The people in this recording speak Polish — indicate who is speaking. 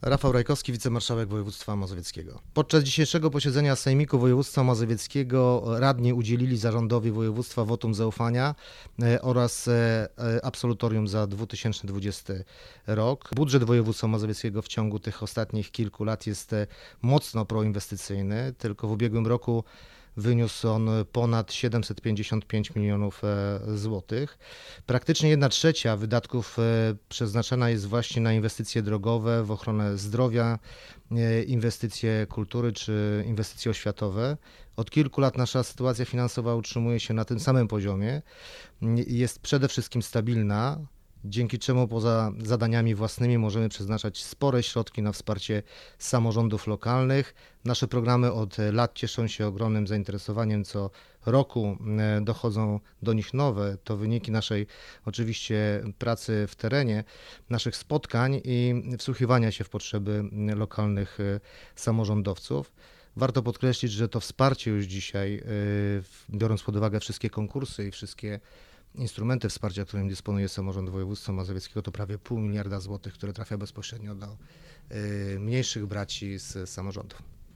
Speaker 1: Rafał Rajkowski, wicemarszałek województwa mazowieckiego. Podczas dzisiejszego posiedzenia Sejmiku Województwa Mazowieckiego radni udzielili zarządowi województwa wotum zaufania oraz absolutorium za 2020 rok. Budżet województwa mazowieckiego w ciągu tych ostatnich kilku lat jest mocno proinwestycyjny. Tylko w ubiegłym roku wyniósł on ponad 755 milionów złotych. Praktycznie 1/3 wydatków przeznaczona jest właśnie na inwestycje drogowe, w ochronę zdrowia, inwestycje kultury czy inwestycje oświatowe. Od kilku lat nasza sytuacja finansowa utrzymuje się na tym samym poziomie. Jest przede wszystkim stabilna, dzięki czemu poza zadaniami własnymi możemy przeznaczać spore środki na wsparcie samorządów lokalnych. Nasze programy od lat cieszą się ogromnym zainteresowaniem, co roku dochodzą do nich nowe. To wyniki naszej oczywiście pracy w terenie, naszych spotkań i wsłuchiwania się w potrzeby lokalnych samorządowców. Warto podkreślić, że to wsparcie już dzisiaj, biorąc pod uwagę wszystkie konkursy i wszystkie instrumenty wsparcia, którym dysponuje samorząd województwa mazowieckiego, to prawie 0,5 miliarda złotych, które trafia bezpośrednio do mniejszych braci z samorządów.